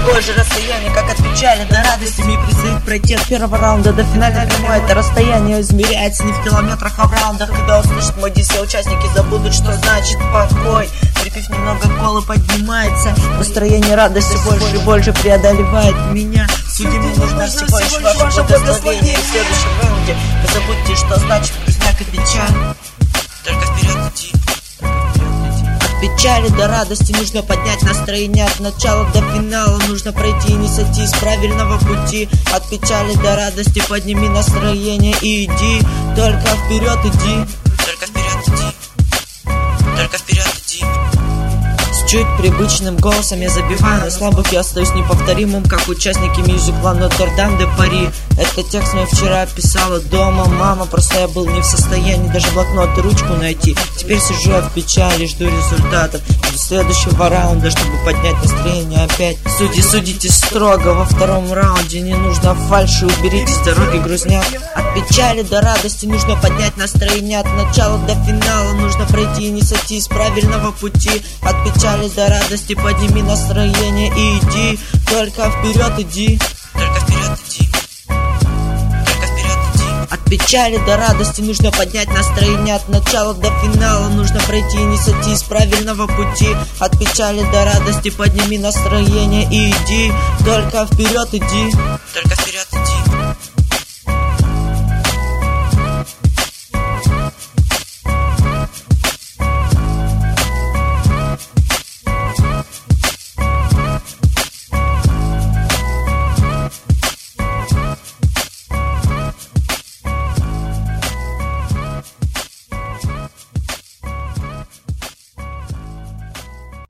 такое же расстояние, как от печали до радости. Мне предстоит пройти от первого раунда до финальной прямой. Это расстояние измеряется не в километрах, а в раундах. Когда услышат мой диск, все участники забудут, что значит покой. Припив немного колы, поднимается настроение радости больше и больше преодолевает меня. Судьи, мне нужно всего лишь ваше благословение. В следующем раунде вы забудьте, что значит грустняк и печаль. Только вперед иди. От печали до радости нужно поднять настроение. От начала до финала нужно пройти и не сойти с правильного пути. От печали до радости подними настроение и иди. Только вперед иди. Только вперед иди. Только вперед иди. С чуть привычным голосом я забиваю на слабых и остаюсь неповторимым, как участники мюзикла Нотр-Дам де Пари. Этот текст мне вчера писала дома мама, просто я был не в состоянии даже блокнот и ручку найти. Теперь сижу я в печали, жду результатов до следующего раунда, чтобы поднять настроение опять. Судьи, судите строго, во втором раунде не нужно фальши, уберите с дороги грузняк. От печали до радости нужно поднять настроение. От начала до финала нужно пройти и не сойти с правильного пути. От печали до радости подними настроение и иди. Только вперед иди. Только вперед иди. Только вперед иди. От печали до радости нужно поднять настроение. От начала до финала нужно пройти и не сойти с правильного пути. От печали до радости подними настроение и иди. Только вперед иди. Только